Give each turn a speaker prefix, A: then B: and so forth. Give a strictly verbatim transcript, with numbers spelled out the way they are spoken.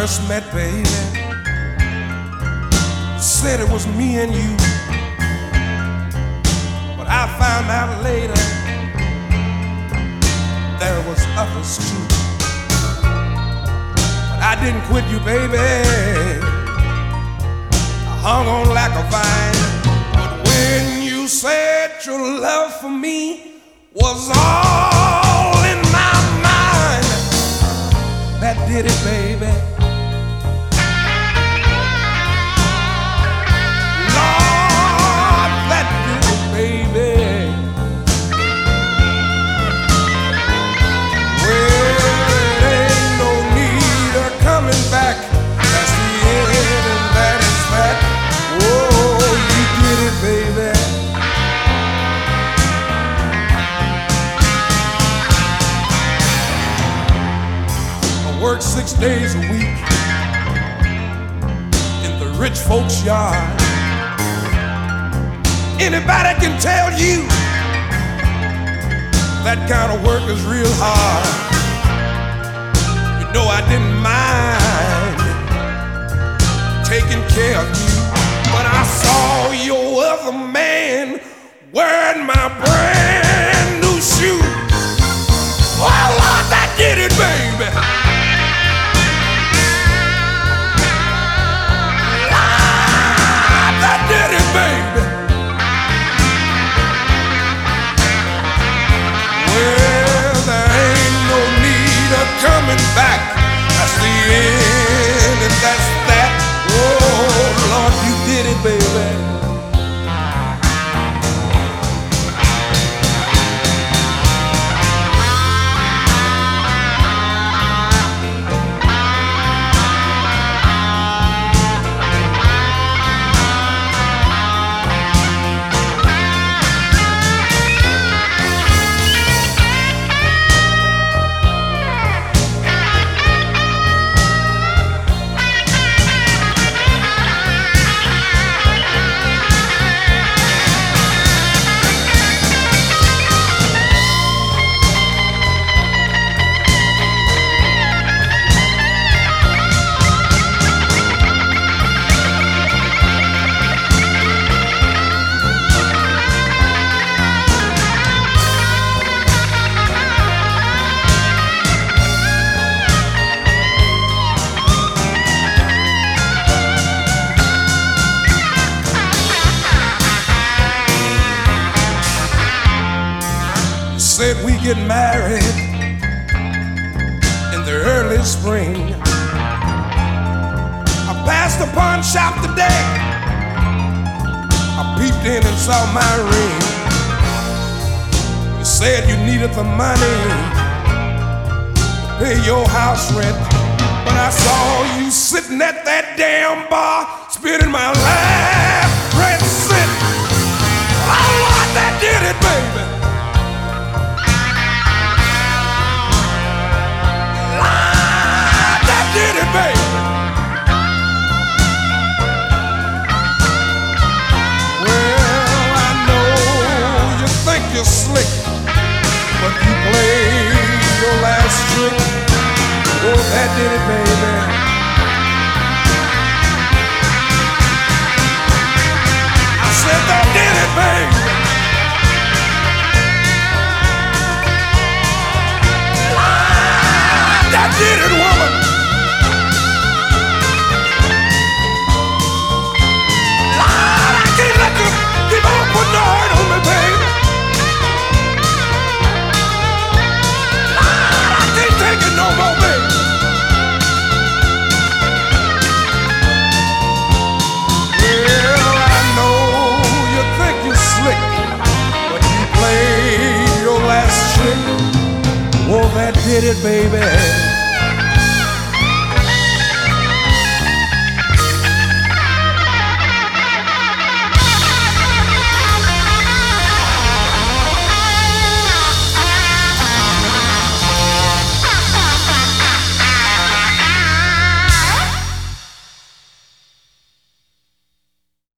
A: first met, baby, said it was me and you, but I found out later there was others too. But I didn't quit you, baby, I hung on like a vine. But when you said your love for me was all in my mind, that did it, baby. Lord, that did it, baby. Well, ain't no need of coming back. That's the end, and that is that. Oh, you did it, baby. Work six days a week in the rich folks' yard. Anybody can tell you that kind of work is real hard. You know I didn't mind taking care of you, but I saw your other man wearing my brand new shoe. Oh Lord, that did it, baby. Coming back, that's the end, and that's that. Oh Lord, you did it, baby. Said we get married in the early spring. I passed the pawn shop today. I peeped in and saw my ring. You said you needed the money to pay your house rent, but I saw you sitting at that damn bar, spending my last red cent. Oh Lord, that did it, baby. Did it, baby. Well, I know you think you're slick, but you played your last trick. Oh, that did it, baby. I said that did it, baby. Ah, that did it, woman. Keep on putting the hurt on me, baby. Lord, I can't take it no more, baby. Well, I know you think you're slick, but you played your last trick. Oh, that did it, baby.